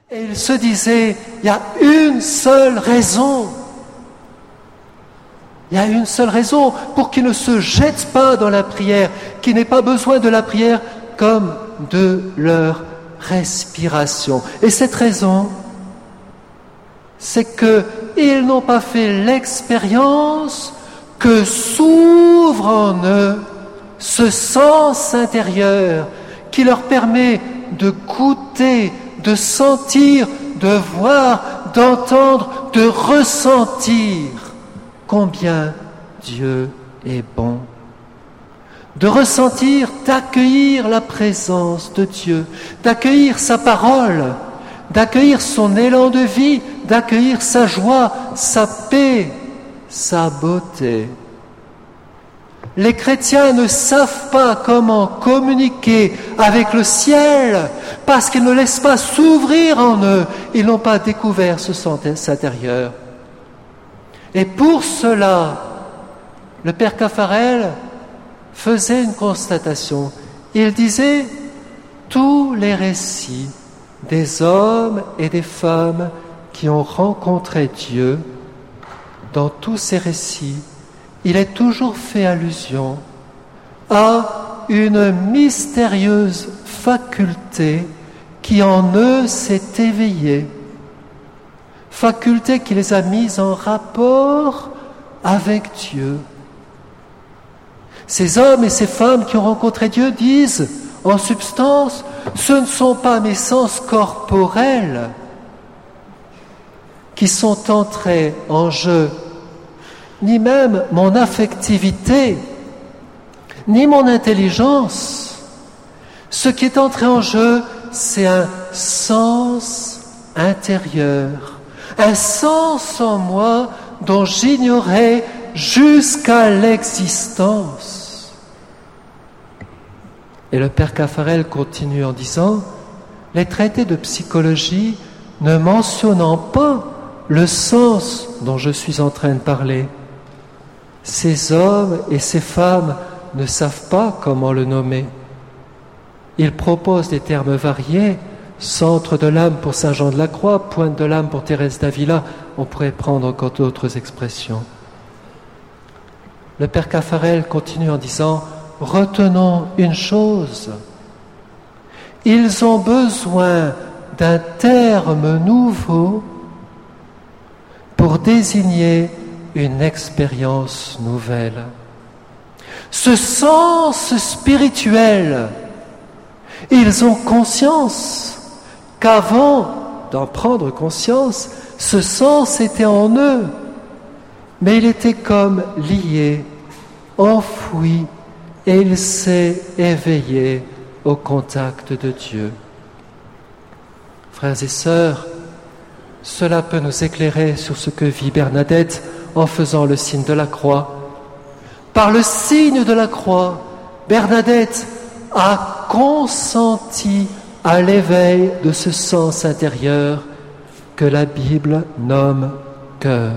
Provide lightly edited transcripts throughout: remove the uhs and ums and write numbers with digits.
Et il se disait, il y a une seule raison. Il y a une seule raison pour qu'ils ne se jettent pas dans la prière, qu'ils n'aient pas besoin de la prière comme de leur respiration. Et cette raison, c'est qu'ils n'ont pas fait l'expérience que s'ouvre en eux ce sens intérieur qui leur permet de goûter, de sentir, de voir, d'entendre, de ressentir combien Dieu est bon. De ressentir, d'accueillir la présence de Dieu, d'accueillir sa parole, d'accueillir son élan de vie, d'accueillir sa joie, sa paix, sa beauté. Les chrétiens ne savent pas comment communiquer avec le ciel parce qu'ils ne laissent pas s'ouvrir en eux. Ils n'ont pas découvert ce sens intérieur. Et pour cela, le Père Caffarel faisait une constatation. Il disait, tous les récits des hommes et des femmes qui ont rencontré Dieu, dans tous ces récits, il est toujours fait allusion à une mystérieuse faculté qui en eux s'est éveillée, faculté qui les a mis en rapport avec Dieu. Ces hommes et ces femmes qui ont rencontré Dieu disent, en substance, ce ne sont pas mes sens corporels qui sont entrés en jeu, ni même mon affectivité, ni mon intelligence. Ce qui est entré en jeu, c'est un sens intérieur, un sens en moi dont j'ignorais jusqu'à l'existence. Et le Père Caffarel continue en disant, les traités de psychologie ne mentionnant pas le sens dont je suis en train de parler, ces hommes et ces femmes ne savent pas comment le nommer. Ils proposent des termes variés, centre de l'âme pour Saint Jean de la Croix, pointe de l'âme pour Thérèse d'Avila, on pourrait prendre encore d'autres expressions. Le Père Caffarel continue en disant, retenons une chose, ils ont besoin d'un terme nouveau pour désigner une expérience nouvelle. Ce sens spirituel, ils ont conscience qu'avant d'en prendre conscience, ce sens était en eux, mais il était comme lié, enfoui, et il s'est éveillé au contact de Dieu. Frères et sœurs, cela peut nous éclairer sur ce que vit Bernadette en faisant le signe de la croix. Par le signe de la croix, Bernadette a consenti à l'éveil de ce sens intérieur que la Bible nomme cœur.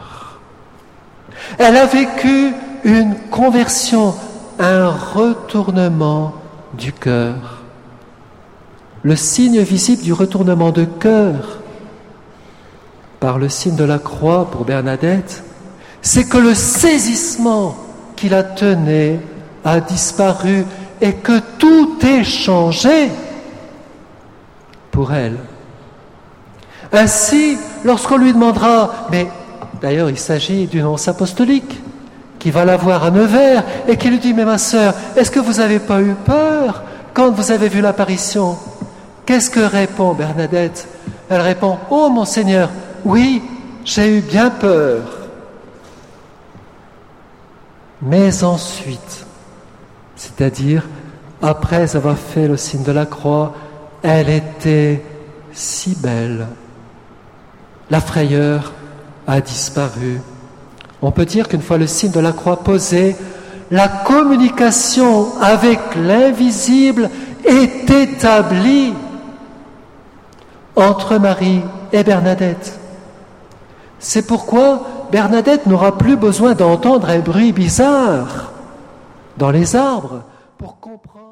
Elle a vécu une conversion, un retournement du cœur. Le signe visible du retournement de cœur par le signe de la croix pour Bernadette, c'est que le saisissement qui la tenait a disparu et que tout est changé pour elle. Ainsi, lorsqu'on lui demandera, mais d'ailleurs il s'agit d'une once apostolique, qui va la voir à Nevers et qui lui dit, mais ma sœur, est-ce que vous n'avez pas eu peur quand vous avez vu l'apparition? Qu'est-ce que répond Bernadette? Elle répond, oh mon Seigneur, oui, j'ai eu bien peur. Mais ensuite, c'est-à-dire après avoir fait le signe de la croix, elle était si belle. La frayeur a disparu. On peut dire qu'une fois le signe de la croix posé, la communication avec l'invisible est établie entre Marie et Bernadette. C'est pourquoi Bernadette n'aura plus besoin d'entendre un bruit bizarre dans les arbres pour comprendre